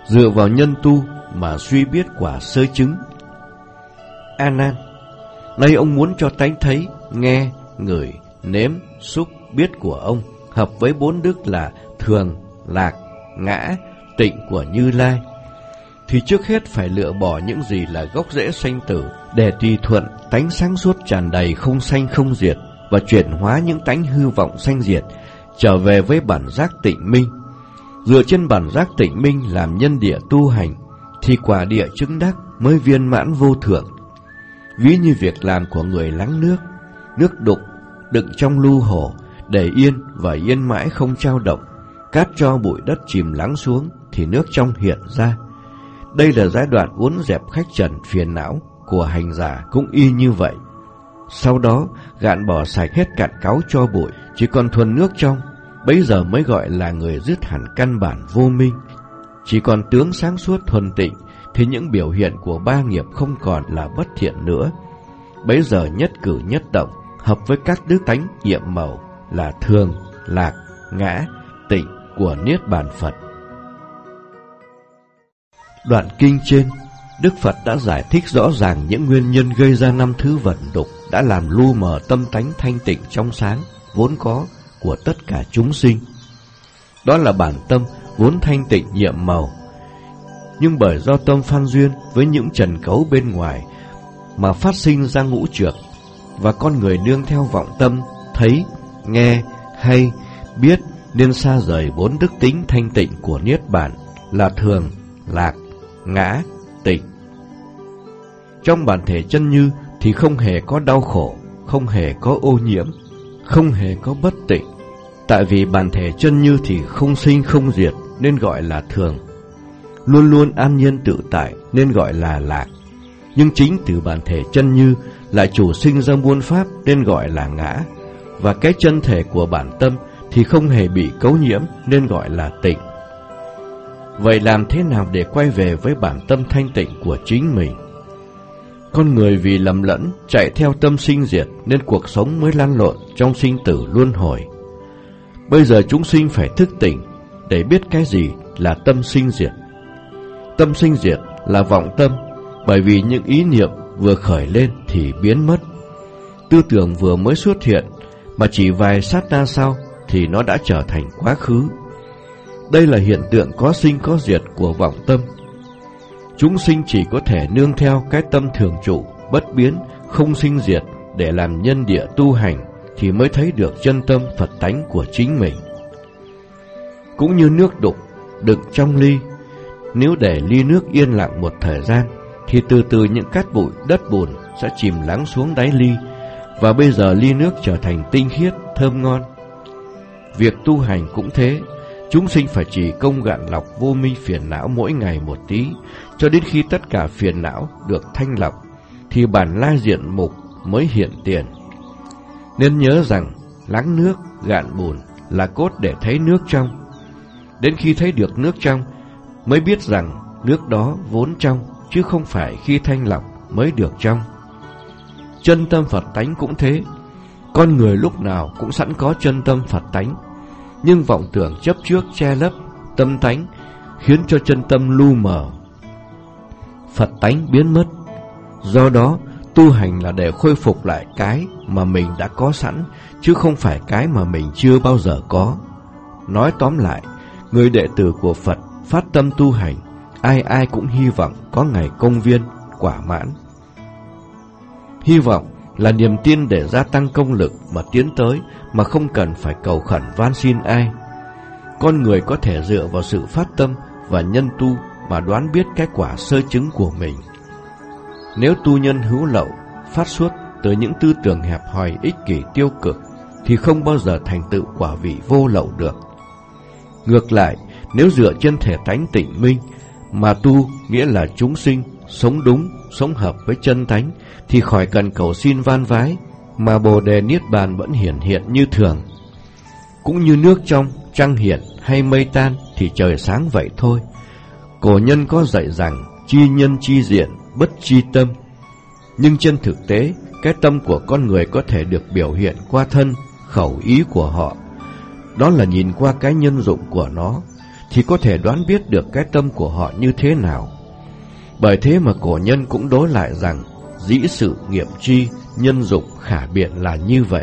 dựa vào nhân tu mà suy biết quả sơ chứng. A Nan, nay ông muốn cho tánh thấy, nghe, ngửi, nếm, xúc, biết của ông hợp với 4 đức là thường, lạc, ngã, tịnh của Như Lai, thì trước hết phải lựa bỏ những gì là gốc rễ sanh tử, để tùy thuận tánh sáng suốt tràn đầy không sanh không diệt, và chuyển hóa những tánh hư vọng sanh diệt trở về với bản giác tịnh minh. Dựa trên bản giác tịnh minh làm nhân địa tu hành, thì quả địa chứng đắc mới viên mãn vô thượng. Ví như việc làm của người lắng nước, nước đục đựng trong lu hồ, để yên và yên mãi không trao động, cát cho bụi đất chìm lắng xuống thì nước trong hiện ra. Đây là giai đoạn uốn dẹp khách trần phiền não của hành giả cũng y như vậy. Sau đó gạn bỏ sạch hết cạn cáu cho bụi, chỉ còn thuần nước trong, bấy giờ mới gọi là người dứt hẳn căn bản vô minh. Chỉ còn tướng sáng suốt thuần tịnh, thì những biểu hiện của ba nghiệp không còn là bất thiện nữa. Bấy giờ nhất cử nhất động hợp với các đức tánh nhiệm màu là thường, lạc, ngã, tịnh của Niết Bàn Phật. Đoạn kinh trên, Đức Phật đã giải thích rõ ràng những nguyên nhân gây ra 5 thứ vận đục đã làm lu mờ tâm tánh thanh tịnh trong sáng vốn có của tất cả chúng sinh. Đó là bản tâm vốn thanh tịnh nhiệm màu, nhưng bởi do tâm phan duyên với những trần cấu bên ngoài mà phát sinh ra ngũ trược, và con người nương theo vọng tâm thấy, nghe, hay, biết, nên xa rời 4 đức tính thanh tịnh của Niết Bàn là thường, lạc, ngã, tịnh. Trong bản thể chân như thì không hề có đau khổ, không hề có ô nhiễm, không hề có bất tịnh. Tại vì bản thể chân như thì không sinh không diệt nên gọi là thường, luôn luôn an nhiên tự tại nên gọi là lạc. Nhưng chính từ bản thể chân như lại chủ sinh ra muôn pháp nên gọi là ngã. Và cái chân thể của bản tâm thì không hề bị cấu nhiễm nên gọi là tịnh. Vậy làm thế nào để quay về với bản tâm thanh tịnh của chính mình? Con người vì lầm lẫn chạy theo tâm sinh diệt nên cuộc sống mới lăn lộn trong sinh tử luân hồi. Bây giờ chúng sinh phải thức tỉnh để biết cái gì là tâm sinh diệt. Tâm sinh diệt là vọng tâm, bởi vì những ý niệm vừa khởi lên thì biến mất. Tư tưởng vừa mới xuất hiện mà chỉ vài sát na sau thì nó đã trở thành quá khứ. Đây là hiện tượng có sinh có diệt của vọng tâm. Chúng sinh chỉ có thể nương theo cái tâm thường trụ, bất biến, không sinh diệt để làm nhân địa tu hành thì mới thấy được chân tâm Phật tánh của chính mình. Cũng như nước đục đựng trong ly, nếu để ly nước yên lặng một thời gian thì từ từ những cát bụi đất bùn sẽ chìm lắng xuống đáy ly, và bây giờ ly nước trở thành tinh khiết, thơm ngon. Việc tu hành cũng thế, chúng sinh phải chỉ công gạn lọc vô minh phiền não mỗi ngày một tí, cho đến khi tất cả phiền não được thanh lọc thì bản lai diện mục mới hiện tiền. Nên nhớ rằng lắng nước, gạn bùn là cốt để thấy nước trong. Đến khi thấy được nước trong mới biết rằng nước đó vốn trong, chứ không phải khi thanh lọc mới được trong. Chân tâm Phật tánh cũng thế. Con người lúc nào cũng sẵn có chân tâm Phật tánh, nhưng vọng tưởng chấp trước che lấp tâm tánh, khiến cho chân tâm lu mờ, Phật tánh biến mất. Do đó tu hành là để khôi phục lại cái mà mình đã có sẵn, chứ không phải cái mà mình chưa bao giờ có. Nói tóm lại, người đệ tử của Phật phát tâm tu hành, ai ai cũng hy vọng có ngày công viên, quả mãn. Hy vọng là niềm tin để gia tăng công lực mà tiến tới, mà không cần phải cầu khẩn van xin ai. Con người có thể dựa vào sự phát tâm và nhân tu mà đoán biết cái quả sơ chứng của mình. Nếu tu nhân hữu lậu, phát xuất từ những tư tưởng hẹp hòi ích kỷ tiêu cực, thì không bao giờ thành tựu quả vị vô lậu được. Ngược lại, nếu dựa trên thể tánh tịnh minh mà tu, nghĩa là chúng sinh sống đúng, sống hợp với chân tánh, thì khỏi cần cầu xin van vái, mà Bồ Đề Niết Bàn vẫn hiển hiện như thường. Cũng như nước trong, trăng hiện hay mây tan thì trời sáng vậy thôi. Cổ nhân có dạy rằng chi nhân chi diện, bất chi tâm. Nhưng trên thực tế, cái tâm của con người có thể được biểu hiện qua thân, khẩu ý của họ. Đó là nhìn qua cái nhân dụng của nó. thì có thể đoán biết được cái tâm của họ như thế nào. Bởi thế mà cổ nhân cũng đối lại rằng dĩ sự nghiệm tri, nhân dục khả biện là như vậy.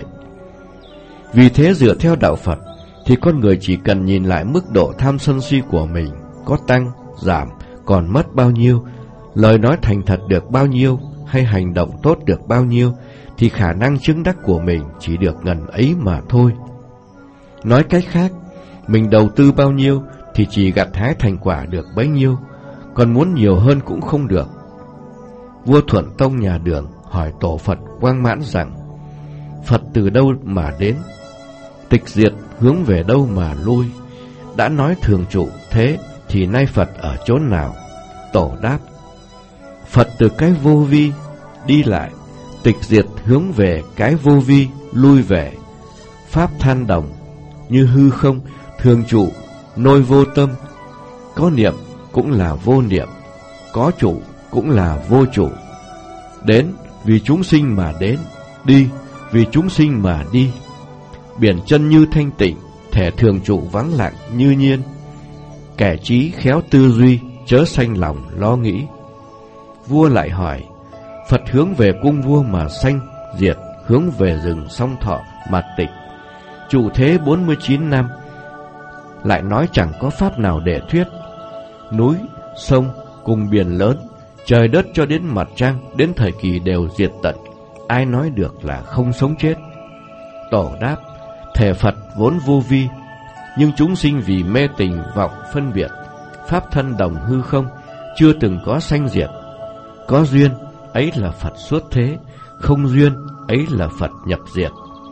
Vì thế dựa theo đạo Phật thì con người chỉ cần nhìn lại mức độ tham sân si của mình có tăng, giảm, còn mất bao nhiêu, lời nói thành thật được bao nhiêu, hay hành động tốt được bao nhiêu, thì khả năng chứng đắc của mình chỉ được ngần ấy mà thôi. Nói cách khác, mình đầu tư bao nhiêu thì chỉ gặt hái thành quả được bấy nhiêu, còn muốn nhiều hơn cũng không được. Vua Thuận Tông nhà Đường hỏi tổ Phật Quang Mãn rằng: Phật từ đâu mà đến? Tịch diệt hướng về đâu mà lui? Đã nói thường trụ thế thì nay Phật ở chốn nào? Tổ đáp: Phật từ cái vô vi đi lại, tịch diệt hướng về cái vô vi lui về. Pháp than đồng như hư không, thường trụ nôi vô tâm. Có niệm cũng là vô niệm, có chủ cũng là vô chủ. Đến vì chúng sinh mà đến, đi vì chúng sinh mà đi. Biển chân như thanh tịnh, thể thường trụ vắng lặng như nhiên. Kẻ trí khéo tư duy, chớ sanh lòng lo nghĩ. Vua lại hỏi: Phật hướng về cung vua mà sanh diệt, hướng về rừng song thọ mà tịch. Trụ thế 49 năm, lại nói chẳng có pháp nào để thuyết. Núi, sông cùng biển lớn, trời đất cho đến mặt trăng, đến thời kỳ đều diệt tận. Ai nói được là không sống chết? Tổ đáp: Thể Phật vốn vô vi, nhưng chúng sinh vì mê tình vọng phân biệt, pháp thân đồng hư không, chưa từng có sanh diệt. Có duyên, ấy là Phật xuất thế, không duyên, ấy là Phật nhập diệt.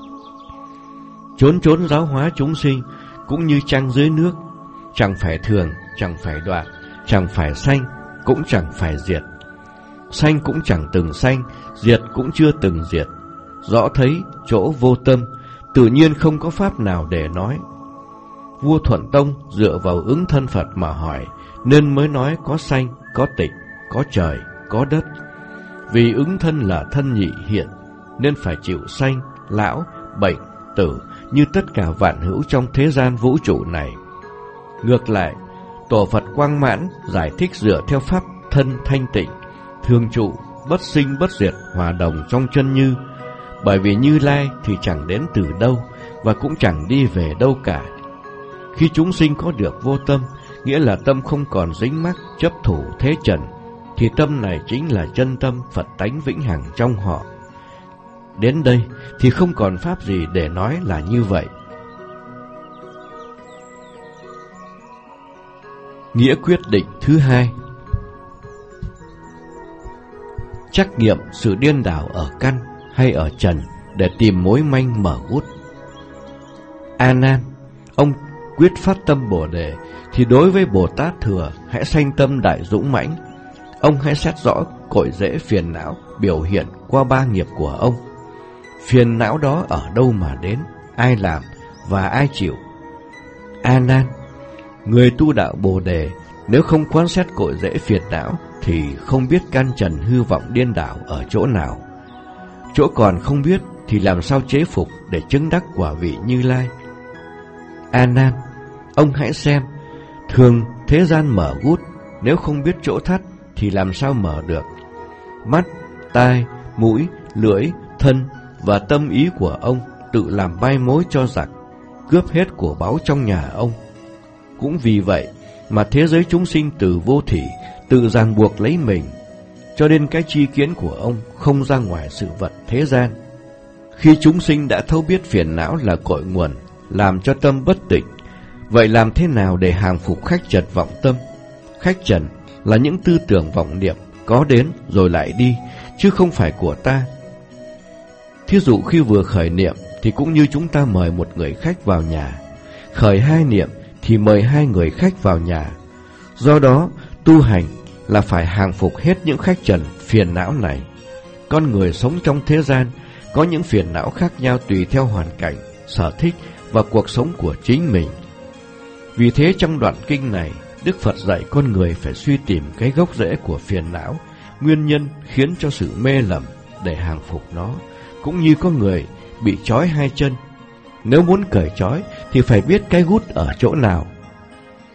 Chốn chốn giáo hóa chúng sinh, cũng như trăng dưới nước, chẳng phải thường, chẳng phải đoạn, chẳng phải sanh, cũng chẳng phải diệt. Sanh cũng chẳng từng sanh, diệt cũng chưa từng diệt. Rõ thấy chỗ vô tâm, tự nhiên không có pháp nào để nói. Vua Thuận Tông dựa vào ứng thân Phật mà hỏi, nên mới nói có sanh, có tịch, có trời, có đất. Vì ứng thân là thân nhị hiện, nên phải chịu sanh, lão, bệnh, tử như tất cả vạn hữu trong thế gian vũ trụ này. Ngược lại, tổ Phật Quang Mãn giải thích dựa theo pháp thân thanh tịnh, thường trụ, bất sinh bất diệt, hòa đồng trong chân như. Bởi vì Như Lai thì chẳng đến từ đâu và cũng chẳng đi về đâu cả. Khi chúng sinh có được vô tâm, nghĩa là tâm không còn dính mắc chấp thủ thế trần, thì tâm này chính là chân tâm Phật tánh vĩnh hằng trong họ. Đến đây thì không còn pháp gì để nói là như vậy. Nghĩa quyết định thứ hai: trắc nghiệm sự điên đảo ở căn hay ở trần để tìm mối manh mở út. A Nan, ông quyết phát tâm Bồ đề thì đối với Bồ Tát Thừa hãy sanh tâm đại dũng mãnh. Ông hãy xét rõ cội rễ phiền não biểu hiện qua ba nghiệp của ông. Phiền não đó ở đâu mà đến, ai làm và ai chịu? A Nan, người tu đạo Bồ đề nếu không quan sát cội rễ phiền não thì không biết căn trần hư vọng điên đảo ở chỗ nào. Chỗ còn không biết thì làm sao chế phục để chứng đắc quả vị Như Lai? A Nan, ông hãy xem, thường thế gian mở gút, nếu không biết chỗ thắt thì làm sao mở được? Mắt, tai, mũi, lưỡi, thân và tâm ý của ông tự làm bay mối cho giặc, cướp hết của báu trong nhà ông. Cũng vì vậy mà thế giới chúng sinh từ vô thỉ tự ràng buộc lấy mình, cho nên cái tri kiến của ông không ra ngoài sự vật thế gian. Khi chúng sinh đã thấu biết phiền não là cội nguồn làm cho tâm bất tịnh, vậy làm thế nào để hàng phục khách trần vọng tâm? Khách trần là những tư tưởng vọng niệm có đến rồi lại đi, chứ không phải của ta. Thí dụ khi vừa khởi niệm thì cũng như chúng ta mời một người khách vào nhà, khởi hai niệm thì mời hai người khách vào nhà. Do đó tu hành là phải hàng phục hết những khách trần phiền não này. Con người sống trong thế gian có những phiền não khác nhau tùy theo hoàn cảnh, sở thích và cuộc sống của chính mình. Vì thế trong đoạn kinh này, Đức Phật dạy con người phải suy tìm cái gốc rễ của phiền não, nguyên nhân khiến cho sự mê lầm để hàng phục nó. Cũng như có người bị trói hai chân, nếu muốn cởi trói thì phải biết cái gút ở chỗ nào.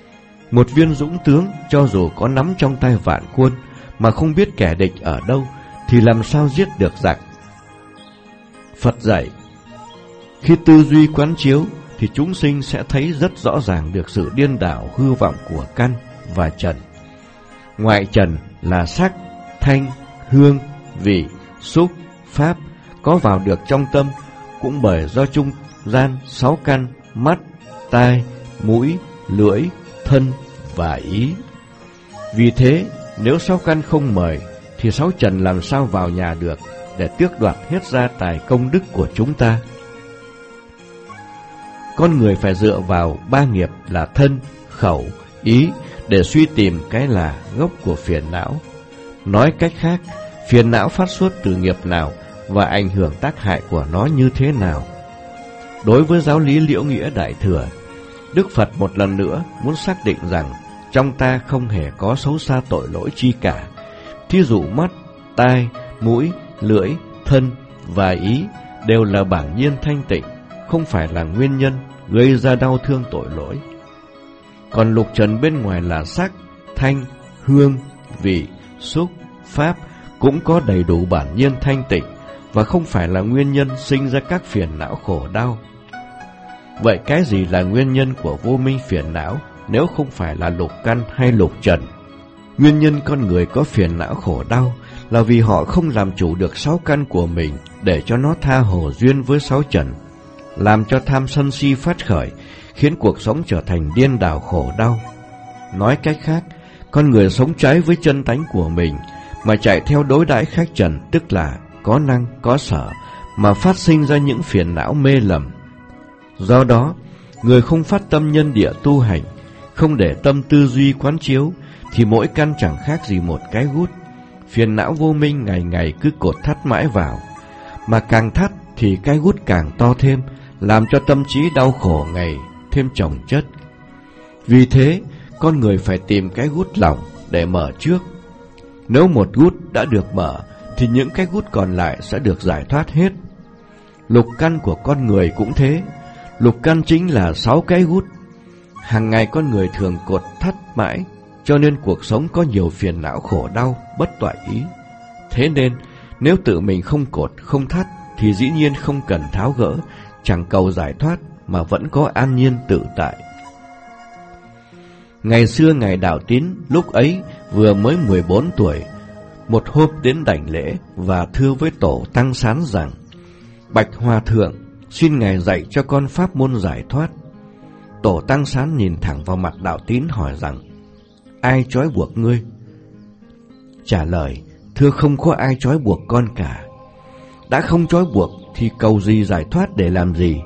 Một viên dũng tướng cho dù có nắm trong tay vạn quân mà không biết kẻ địch ở đâu thì làm sao giết được giặc. Phật dạy, khi tư duy quán chiếu thì chúng sinh sẽ thấy rất rõ ràng được sự điên đảo hư vọng của căn và trần. Ngoại trần là sắc, thanh, hương, vị, xúc, pháp có vào được trong tâm, cũng bởi do trung gian 6 căn mắt, tai, mũi, lưỡi, thân và ý. Vì thế, nếu 6 căn không mời thì 6 trần làm sao vào nhà được để tước đoạt hết gia tài công đức của chúng ta. Con người phải dựa vào 3 nghiệp là thân, khẩu, ý để suy tìm cái là gốc của phiền não. Nói cách khác, phiền não phát xuất từ nghiệp nào và ảnh hưởng tác hại của nó như thế nào. Đối với giáo lý Liễu Nghĩa Đại Thừa, Đức Phật một lần nữa muốn xác định rằng trong ta không hề có xấu xa tội lỗi chi cả. Thí dụ mắt, tai, mũi, lưỡi, thân và ý đều là bản nhiên thanh tịnh, không phải là nguyên nhân gây ra đau thương tội lỗi. Còn lục trần bên ngoài là sắc, thanh, hương, vị, xúc, pháp cũng có đầy đủ bản nhiên thanh tịnh và không phải là nguyên nhân sinh ra các phiền não khổ đau. Vậy cái gì là nguyên nhân của vô minh phiền não nếu không phải là lục căn hay lục trần? Nguyên nhân con người có phiền não khổ đau là vì họ không làm chủ được 6 căn của mình để cho nó tha hồ duyên với 6 trần, làm cho tham sân si phát khởi, khiến cuộc sống trở thành điên đảo khổ đau. Nói cách khác, con người sống trái với chân tánh của mình mà chạy theo đối đãi khách trần, tức là có năng, có sở, mà phát sinh ra những phiền não mê lầm. Do đó, người không phát tâm nhân địa tu hành, không để tâm tư duy quán chiếu, thì mỗi căn chẳng khác gì một cái gút. Phiền não vô minh ngày ngày cứ cột thắt mãi vào, mà càng thắt thì cái gút càng to thêm, làm cho tâm trí đau khổ ngày thêm chồng chất. Vì thế, con người phải tìm cái gút lỏng để mở trước. Nếu một gút đã được mở, thì những cái gút còn lại sẽ được giải thoát hết. Lục căn của con người cũng thế. Lục căn chính là 6 cái gút. Hàng ngày con người thường cột thắt mãi, cho nên cuộc sống có nhiều phiền não khổ đau, bất toại ý. Thế nên, nếu tự mình không cột, không thắt, thì dĩ nhiên không cần tháo gỡ, chẳng cầu giải thoát, mà vẫn có an nhiên tự tại. Ngày xưa Ngài Đạo Tín lúc ấy vừa mới 14 tuổi, một hôm đến đảnh lễ và thưa với Tổ Tăng Sán rằng: Bạch Hòa Thượng, xin Ngài dạy cho con pháp môn giải thoát. Tổ Tăng Sán nhìn thẳng vào mặt Đạo Tín hỏi rằng: Ai trói buộc ngươi? Trả lời: Thưa không có ai trói buộc con cả. Đã không trói buộc thì cầu gì giải thoát để làm gì?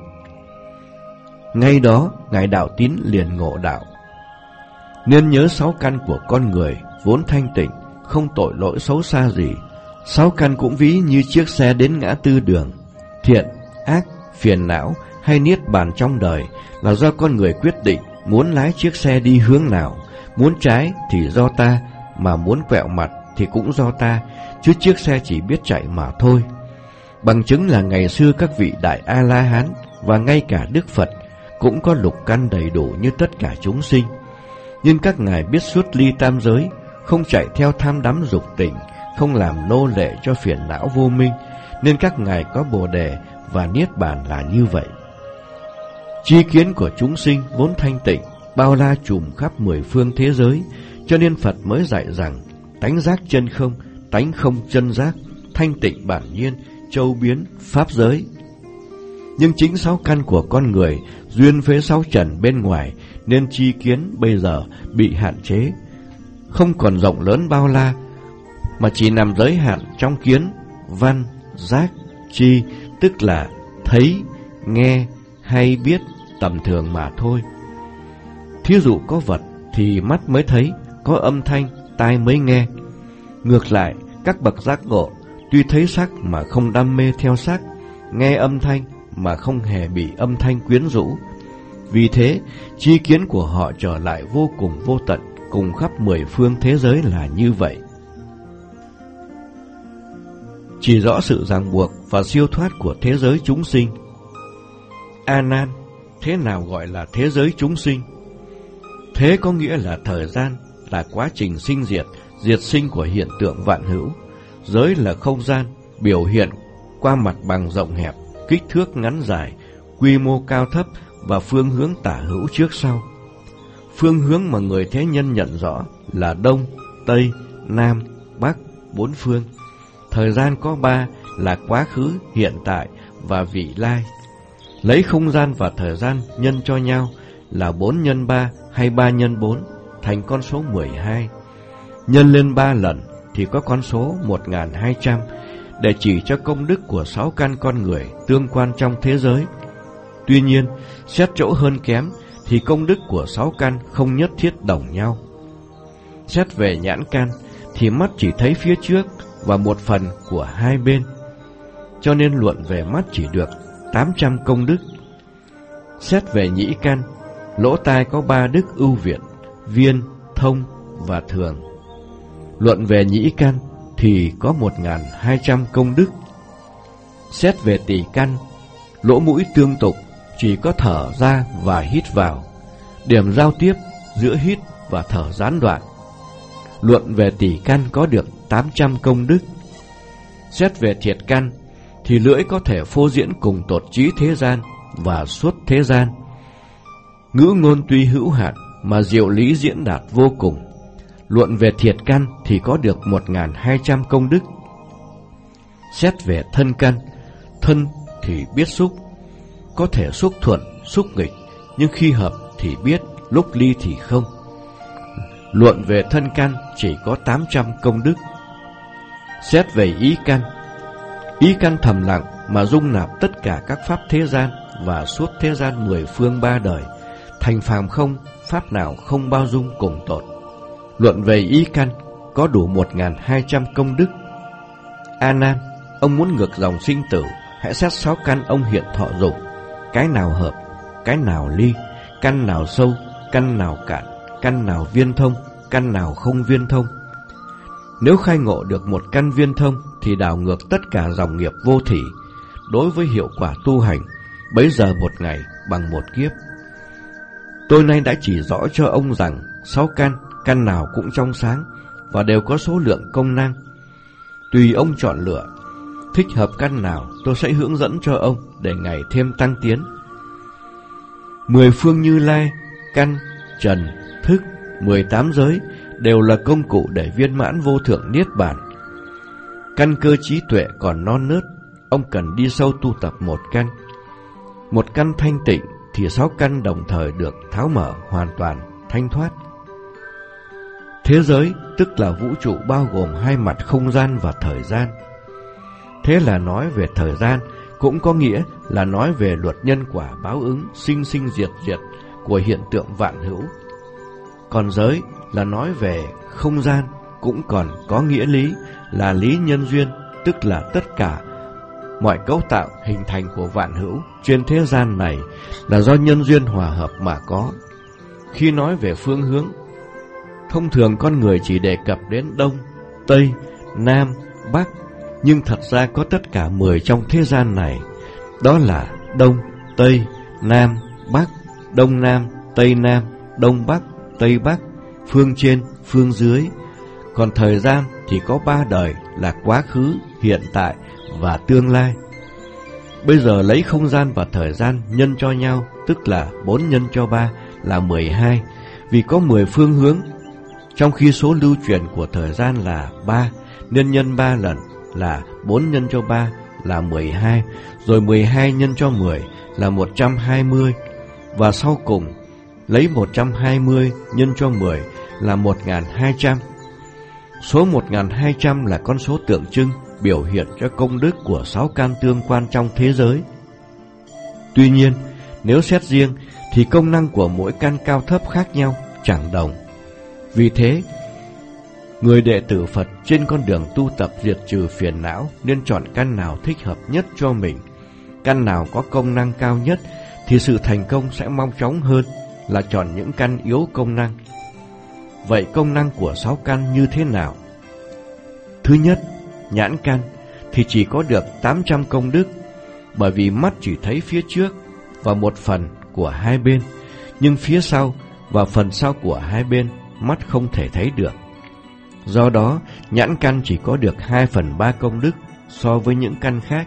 Ngay đó Ngài Đạo Tín liền ngộ đạo. Nên nhớ 6 căn của con người vốn thanh tịnh, không tội lỗi xấu xa gì. 6 căn cũng ví như chiếc xe đến ngã tư đường. Thiện, ác, phiền não hay niết bàn trong đời là do con người quyết định muốn lái chiếc xe đi hướng nào. Muốn trái thì do ta, mà muốn quẹo mặt thì cũng do ta, chứ chiếc xe chỉ biết chạy mà thôi. Bằng chứng là ngày xưa các vị Đại A-la-hán và ngay cả Đức Phật cũng có lục căn đầy đủ như tất cả chúng sinh. Nhưng các ngài biết xuất ly tam giới, không chạy theo tham đắm dục tình, không làm nô lệ cho phiền não vô minh, nên các ngài có Bồ Đề và Niết Bàn là như vậy. Tri kiến của chúng sinh vốn thanh tịnh, bao la trùm khắp 10 phương thế giới, cho nên Phật mới dạy rằng tánh giác chân không, tánh không chân giác, thanh tịnh bản nhiên, châu biến, pháp giới. Nhưng chính 6 căn của con người duyên với 6 trần bên ngoài, nên tri kiến bây giờ bị hạn chế, không còn rộng lớn bao la, mà chỉ nằm giới hạn trong kiến, văn, giác, tri, tức là thấy, nghe hay biết tầm thường mà thôi. Thí dụ có vật thì mắt mới thấy, có âm thanh tai mới nghe. Ngược lại, các bậc giác ngộ tuy thấy sắc mà không đam mê theo sắc, nghe âm thanh mà không hề bị âm thanh quyến rũ. Vì thế, tri kiến của họ trở lại vô cùng vô tận, cùng khắp 10 phương thế giới là như vậy. Chỉ rõ sự ràng buộc và siêu thoát của thế giới chúng sinh. A Nan, thế nào gọi là thế giới chúng sinh? Thế có nghĩa là thời gian là quá trình sinh diệt, diệt sinh của hiện tượng vạn hữu. Giới là không gian, biểu hiện qua mặt bằng rộng hẹp, kích thước ngắn dài, quy mô cao thấp và phương hướng tả hữu trước sau. Phương hướng mà người thế nhân nhận rõ là Đông, Tây, Nam, Bắc, bốn phương. Thời gian có ba là quá khứ, hiện tại và vị lai. Lấy không gian và thời gian nhân cho nhau là 4 nhân 3 hay 3 nhân 4 thành con số 12. Nhân lên 3 lần thì có con số 1200 để chỉ cho công đức của 6 căn con người tương quan trong thế giới. Tuy nhiên, xét chỗ hơn kém thì công đức của 6 căn không nhất thiết đồng nhau. Xét về nhãn căn thì mắt chỉ thấy phía trước và một phần của hai bên, cho nên luận về mắt chỉ được 800 công đức. Xét về nhĩ căn, lỗ tai có 3 đức ưu việt, viên, thông và thường. Luận về nhĩ căn thì có 1200 công đức. Xét về tỳ căn, lỗ mũi tương tục, chỉ có thở ra và hít vào, điểm giao tiếp giữa hít và thở gián đoạn. Luận về tỳ căn có được 800 công đức. Xét về thiệt căn thì lưỡi có thể phô diễn cùng tột trí thế gian và suốt thế gian. Ngữ ngôn tuy hữu hạn mà diệu lý diễn đạt vô cùng. Luận về thiệt căn thì có được 1200 công đức. Xét về thân căn, thân thì biết xúc, có thể xúc thuận, xúc nghịch, nhưng khi hợp thì biết, lúc ly thì không. Luận về thân căn chỉ có 800 công đức. Xét về ý căn thầm lặng mà dung nạp tất cả các pháp thế gian và suốt thế gian 10 phương 3 đời, thành phàm không, pháp nào không bao dung cùng tột. Luận về ý căn có đủ 1200 công đức. A Nan, ông muốn ngược dòng sinh tử, hãy xét 6 căn ông hiện thọ dụng, cái nào hợp, cái nào ly, căn nào sâu, căn nào cạn, căn nào viên thông, căn nào không viên thông. Nếu khai ngộ được một căn viên thông thì đảo ngược tất cả dòng nghiệp vô thỉ. Đối với hiệu quả tu hành, bấy giờ một ngày bằng một kiếp. Tôi nay đã chỉ rõ cho ông rằng 6 căn, căn nào cũng trong sáng và đều có số lượng công năng. Tùy ông chọn lựa, thích hợp căn nào tôi sẽ hướng dẫn cho ông để ngày thêm tăng tiến. 10 phương Như Lai, căn, trần, thức, 18 giới đều là công cụ để viên mãn vô thượng niết bàn. Căn cơ trí tuệ còn non nớt, ông cần đi sâu tu tập một căn. Một căn thanh tịnh thì 6 căn đồng thời được tháo mở hoàn toàn, thanh thoát. Thế giới tức là vũ trụ bao gồm 2 mặt không gian và thời gian. Thế là nói về thời gian cũng có nghĩa là nói về luật nhân quả báo ứng sinh sinh diệt diệt của hiện tượng vạn hữu. Còn giới là nói về không gian cũng còn có nghĩa lý là lý nhân duyên, tức là tất cả mọi cấu tạo hình thành của vạn hữu trên thế gian này là do nhân duyên hòa hợp mà có. Khi nói về phương hướng, thông thường con người chỉ đề cập đến Đông, Tây, Nam, Bắc, nhưng thật ra có tất cả 10 trong thế gian này. Đó là Đông, Tây, Nam, Bắc, Đông Nam, Tây Nam, Đông Bắc, Tây Bắc, phương trên, phương dưới. Còn thời gian thì có 3 đời là quá khứ, hiện tại và tương lai. Bây giờ lấy không gian và thời gian nhân cho nhau, tức là 4 nhân cho 3 là 12, vì có 10 phương hướng. Trong khi số lưu truyền của thời gian là 3, nên nhân 3 lần là 4 nhân cho 3 là 12, rồi 12 nhân cho 10 là 120, và sau cùng lấy 120 nhân cho 10 là 1200. Số 1200 là con số tượng trưng biểu hiện cho công đức của 6 căn tương quan trong thế giới. Tuy nhiên, nếu xét riêng thì công năng của mỗi căn cao thấp khác nhau, chẳng đồng. Vì thế, người đệ tử Phật trên con đường tu tập diệt trừ phiền não nên chọn căn nào thích hợp nhất cho mình. Căn nào có công năng cao nhất thì sự thành công sẽ mau chóng hơn là chọn những căn yếu công năng. Vậy công năng của 6 căn như thế nào? Thứ nhất, nhãn căn thì chỉ có được 800 công đức, bởi vì mắt chỉ thấy phía trước và một phần của hai bên, nhưng phía sau và phần sau của hai bên mắt không thể thấy được. Do đó, nhãn căn chỉ có được 2/3 công đức so với những căn khác.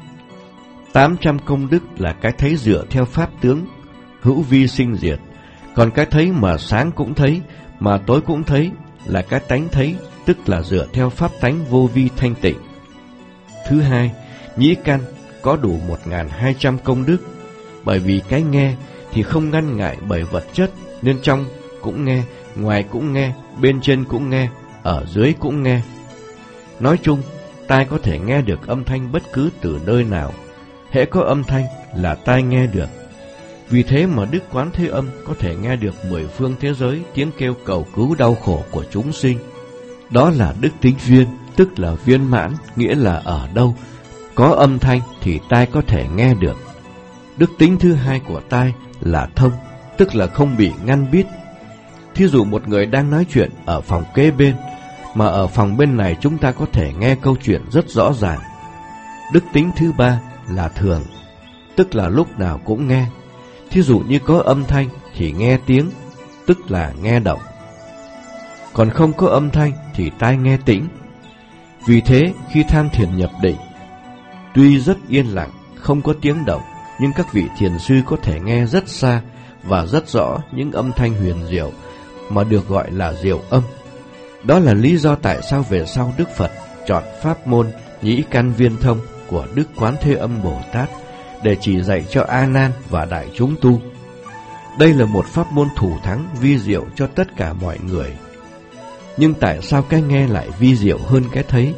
800 công đức là cái thấy dựa theo pháp tướng, hữu vi sinh diệt. Còn cái thấy mà sáng cũng thấy, mà tối cũng thấy là cái tánh thấy, tức là dựa theo pháp tánh vô vi thanh tịnh. Thứ hai, nhĩ căn có đủ 1200 công đức, bởi vì cái nghe thì không ngăn ngại bởi vật chất, nên trong cũng nghe, ngoài cũng nghe, bên trên cũng nghe, ở dưới cũng nghe. Nói chung, tai có thể nghe được âm thanh bất cứ từ nơi nào. Hễ có âm thanh là tai nghe được. Vì thế mà Đức Quán Thế Âm có thể nghe được 10 phương thế giới tiếng kêu cầu cứu đau khổ của chúng sinh. Đó là đức tính viên, tức là viên mãn, nghĩa là ở đâu có âm thanh thì tai có thể nghe được. Đức tính thứ hai của tai là thông, tức là không bị ngăn bít. Thí dụ một người đang nói chuyện ở phòng kế bên, mà ở phòng bên này chúng ta có thể nghe câu chuyện rất rõ ràng. Đức tính thứ ba là thường, tức là lúc nào cũng nghe. Thí dụ như có âm thanh thì nghe tiếng, tức là nghe động. Còn không có âm thanh thì tai nghe tĩnh. Vì thế khi tham thiền nhập định, tuy rất yên lặng, không có tiếng động, nhưng các vị thiền sư có thể nghe rất xa và rất rõ những âm thanh huyền diệu mà được gọi là diệu âm. Đó là lý do tại sao về sau Đức Phật chọn pháp môn nhĩ căn viên thông của Đức Quán Thế Âm Bồ Tát để chỉ dạy cho A Nan và đại chúng tu. Đây là một pháp môn thủ thắng vi diệu cho tất cả mọi người. Nhưng tại sao cái nghe lại vi diệu hơn cái thấy?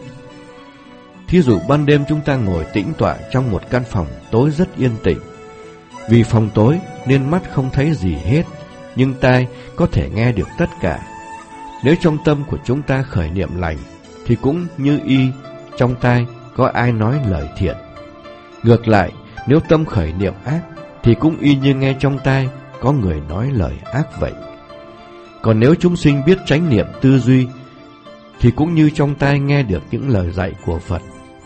Thí dụ ban đêm chúng ta ngồi tĩnh tọa trong một căn phòng tối rất yên tĩnh. Vì phòng tối nên mắt không thấy gì hết, nhưng tai có thể nghe được tất cả. Nếu trong tâm của chúng ta khởi niệm lành thì cũng như y trong tai có ai nói lời thiện. Ngược lại, nếu tâm khởi niệm ác thì cũng y như nghe trong tai có người nói lời ác vậy. Còn nếu chúng sinh biết chánh niệm tư duy thì cũng như trong tai nghe được những lời dạy của Phật.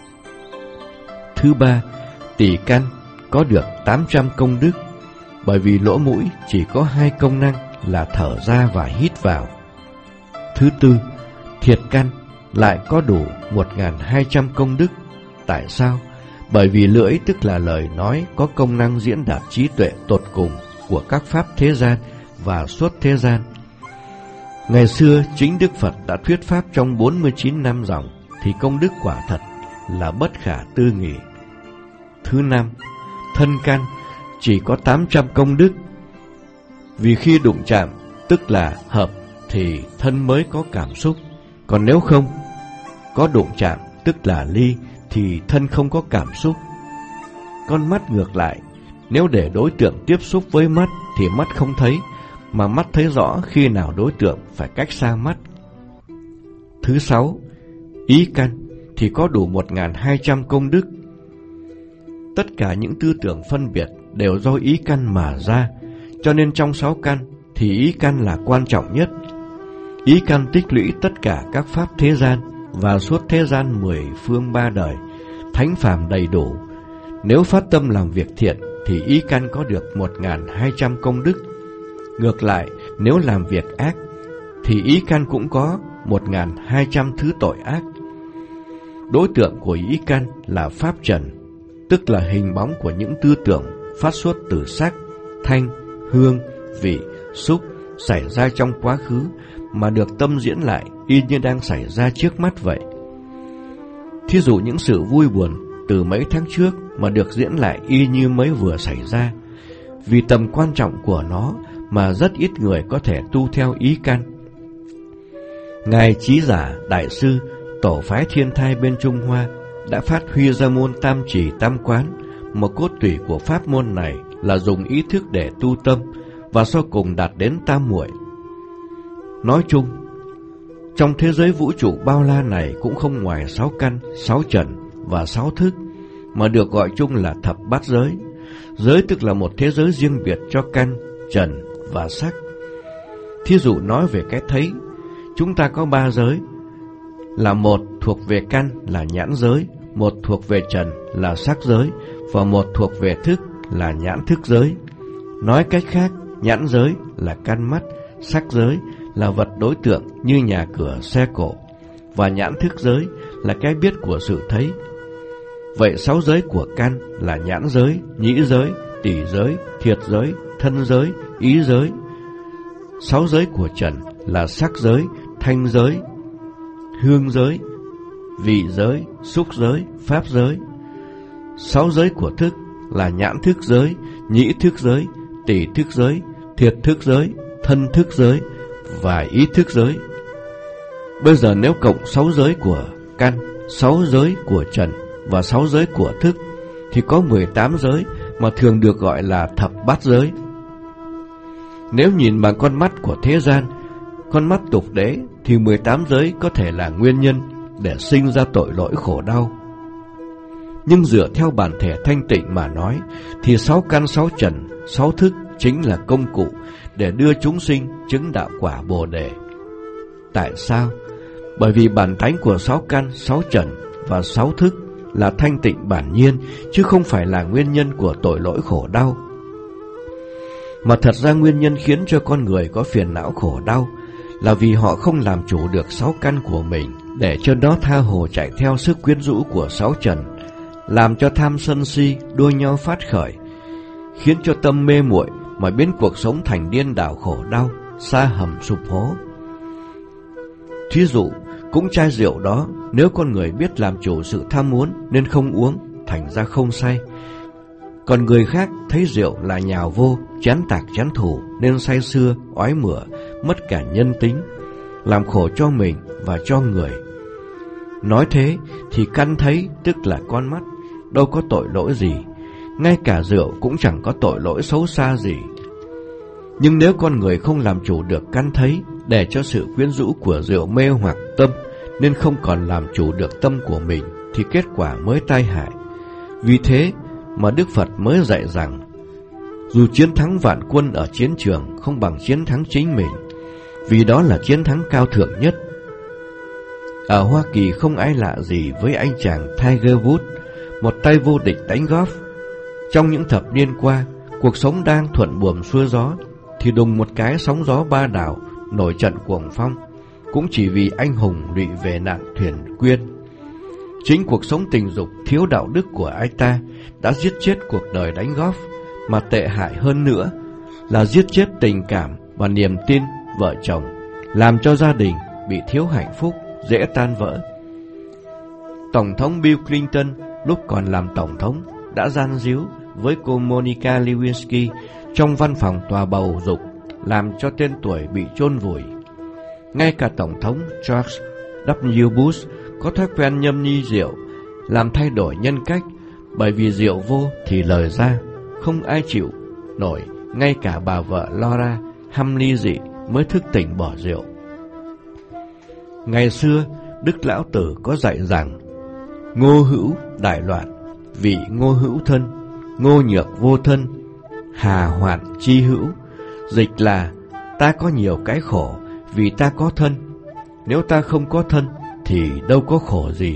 Thứ ba, tỳ căn có được 800 công đức, bởi vì lỗ mũi chỉ có 2 công năng là thở ra và hít vào. Thứ tư, thiệt căn lại có đủ 1200 công đức. Tại sao? Bởi vì lưỡi tức là lời nói có công năng diễn đạt trí tuệ tột cùng của các pháp thế gian và xuất thế gian. Ngày xưa chính Đức Phật đã thuyết pháp trong 49 năm dòng, thì công đức quả thật là bất khả tư nghị. Thứ năm, thân căn chỉ có 800 công đức. Vì khi đụng chạm, tức là hợp, thì thân mới có cảm xúc. Còn nếu không có đụng chạm, tức là ly, thì thân không có cảm xúc. Con mắt ngược lại, nếu để đối tượng tiếp xúc với mắt thì mắt không thấy, mà mắt thấy rõ khi nào đối tượng phải cách xa mắt. Thứ sáu, ý căn thì có đủ 1200 công đức. Tất cả những tư tưởng phân biệt đều do ý căn mà ra, cho nên trong 6 căn thì ý căn là quan trọng nhất. Ý căn tích lũy tất cả các pháp thế gian và suốt thế gian 10 phương 3 đời, thánh phàm đầy đủ. Nếu phát tâm làm việc thiện thì ý căn có được 1200 công đức. Ngược lại, nếu làm việc ác thì ý căn cũng có 1200 thứ tội ác. Đối tượng của ý căn là pháp trần, tức là hình bóng của những tư tưởng phát xuất từ sắc, thanh, hương, vị, xúc xảy ra trong quá khứ mà được tâm diễn lại y như đang xảy ra trước mắt vậy. Thí dụ những sự vui buồn từ mấy tháng trước mà được diễn lại y như mới vừa xảy ra. Vì tầm quan trọng của nó mà rất ít người có thể tu theo ý căn. Ngài Chí Giả Đại Sư, tổ phái Thiên Thai bên Trung Hoa, đã phát huy ra môn tam trì tam quán, mà cốt tủy của pháp môn này là dùng ý thức để tu tâm và sau cùng đạt đến tam muội. Nói chung, trong thế giới vũ trụ bao la này cũng không ngoài 6 căn, 6 trần và 6 thức, mà được gọi chung là thập bát giới. Giới tức là một thế giới riêng biệt cho căn, trần và sắc. Thí dụ nói về cái thấy, chúng ta có 3 giới, là một thuộc về căn là nhãn giới, một thuộc về trần là sắc giới, và một thuộc về thức là nhãn thức giới. Nói cách khác, nhãn giới là căn mắt, sắc giới là vật đối tượng như nhà cửa, xe cộ, và nhãn thức giới là cái biết của sự thấy. Vậy 6 giới của căn là nhãn giới, nhĩ giới, tỷ giới, thiệt giới, thân giới, ý giới. 6 giới của trần là sắc giới, thanh giới, hương giới, vị giới, xúc giới, pháp giới. 6 giới của thức là nhãn thức giới, nhĩ thức giới, tỷ thức giới, thiệt thức giới, thân thức giới và ý thức giới. Bây giờ nếu cộng 6 giới của căn, 6 giới của trần và 6 giới của thức thì có 18 giới mà thường được gọi là thập bát giới. Nếu nhìn bằng con mắt của thế gian, con mắt tục đế, thì 18 giới có thể là nguyên nhân để sinh ra tội lỗi khổ đau. Nhưng dựa theo bản thể thanh tịnh mà nói, thì 6 căn 6 trần, 6 thức chính là công cụ để đưa chúng sinh chứng đạo quả Bồ Đề. Tại sao? Bởi vì bản tánh của 6 căn, 6 trần và 6 thức là thanh tịnh bản nhiên, chứ không phải là nguyên nhân của tội lỗi khổ đau. Mà thật ra nguyên nhân khiến cho con người có phiền não khổ đau là vì họ không làm chủ được 6 căn của mình, để cho nó tha hồ chạy theo sức quyến rũ của 6 trần, làm cho tham sân si đua nhau phát khởi, khiến cho tâm mê muội mà biến cuộc sống thành điên đảo khổ đau, sa hầm sụp hố. Thí dụ, cũng chai rượu đó, nếu con người biết làm chủ sự tham muốn nên không uống, thành ra không say. Còn người khác thấy rượu là nhào vô, chán tạc chán thủ nên say sưa, ói mửa, mất cả nhân tính, làm khổ cho mình và cho người. Nói thế thì căn thấy, tức là con mắt, đâu có tội lỗi gì, ngay cả rượu cũng chẳng có tội lỗi xấu xa gì. Nhưng nếu con người không làm chủ được căn thấy, để cho sự quyến rũ của rượu mê hoặc tâm, nên không còn làm chủ được tâm của mình, thì kết quả mới tai hại. Vì thế mà Đức Phật mới dạy rằng, dù chiến thắng vạn quân ở chiến trường không bằng chiến thắng chính mình, vì đó là chiến thắng cao thượng nhất. Ở Hoa Kỳ không ai lạ gì với anh chàng Tiger Woods, một tay vô địch đánh golf. Trong những thập niên qua, cuộc sống đang thuận buồm xuôi gió, thì đùng một cái sóng gió ba đảo, nổi trận cuồng phong, cũng chỉ vì anh hùng lụy về nạn thuyền quyên. Chính cuộc sống tình dục thiếu đạo đức của anh ta đã giết chết cuộc đời đánh golf, mà tệ hại hơn nữa là giết chết tình cảm và niềm tin vợ chồng, làm cho gia đình bị thiếu hạnh phúc, dễ tan vỡ. Tổng thống Bill Clinton lúc còn làm tổng thống đã gian díu với cô Monica Lewinsky trong văn phòng tòa bầu dục, làm cho tên tuổi bị chôn vùi. Ngay cả Tổng thống George W. Bush có thói quen nhâm nhi rượu, làm thay đổi nhân cách, bởi vì rượu vô thì lời ra, không ai chịu nổi, ngay cả bà vợ Laura hăm ly dị mới thức tỉnh bỏ rượu. Ngày xưa, Đức Lão Tử có dạy rằng, ngô hữu đại loạn, vị ngô hữu thân, ngô nhược vô thân, hà hoạn chi hữu. Dịch là, ta có nhiều cái khổ vì ta có thân, nếu ta không có thân thì đâu có khổ gì.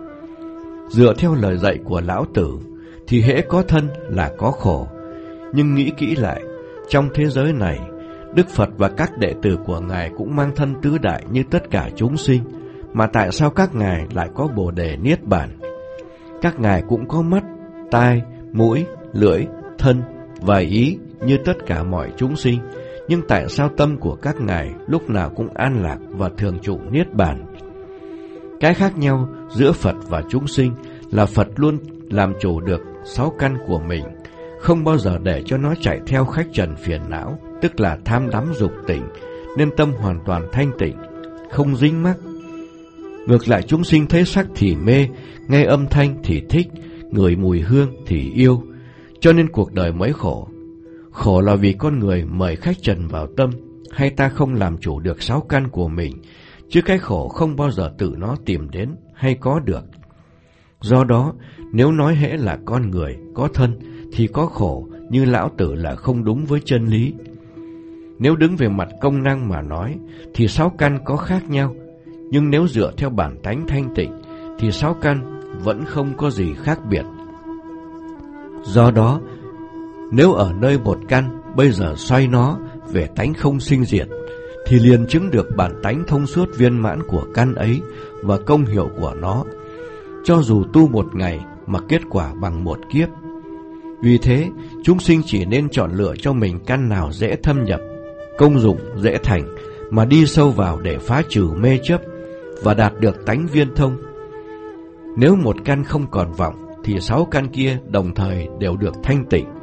Dựa theo lời dạy của Lão Tử thì hễ có thân là có khổ. Nhưng nghĩ kỹ lại, trong thế giới này, Đức Phật và các đệ tử của Ngài cũng mang thân tứ đại như tất cả chúng sinh, mà tại sao các Ngài lại có Bồ Đề Niết Bàn? Các Ngài cũng có mắt, tai, mũi, lưỡi, thân và ý như tất cả mọi chúng sinh, nhưng tại sao tâm của các Ngài lúc nào cũng an lạc và thường trụ Niết Bàn? Cái khác nhau giữa Phật và chúng sinh là Phật luôn làm chủ được 6 căn của mình, không bao giờ để cho nó chạy theo khách trần phiền não, tức là tham đắm dục tỉnh, nên tâm hoàn toàn thanh tịnh, không dính mắc. Ngược lại, chúng sinh thấy sắc thì mê, nghe âm thanh thì thích, ngửi mùi hương thì yêu, cho nên cuộc đời mới khổ. Khổ là vì con người mời khách trần vào tâm, hay ta không làm chủ được 6 căn của mình, chứ cái khổ không bao giờ tự nó tìm đến hay có được. Do đó, nếu nói hễ là con người có thân thì có khổ như Lão Tử là không đúng với chân lý. Nếu đứng về mặt công năng mà nói thì 6 căn có khác nhau, nhưng nếu dựa theo bản tánh thanh tịnh thì 6 căn vẫn không có gì khác biệt. Do đó, nếu ở nơi một căn bây giờ xoay nó về tánh không sinh diệt, thì liền chứng được bản tánh thông suốt viên mãn của căn ấy và công hiệu của nó, cho dù tu một ngày mà kết quả bằng một kiếp. Vì thế, chúng sinh chỉ nên chọn lựa cho mình căn nào dễ thâm nhập, công dụng dễ thành, mà đi sâu vào để phá trừ mê chấp và đạt được tánh viên thông. Nếu một căn không còn vọng, thì 6 căn kia đồng thời đều được thanh tịnh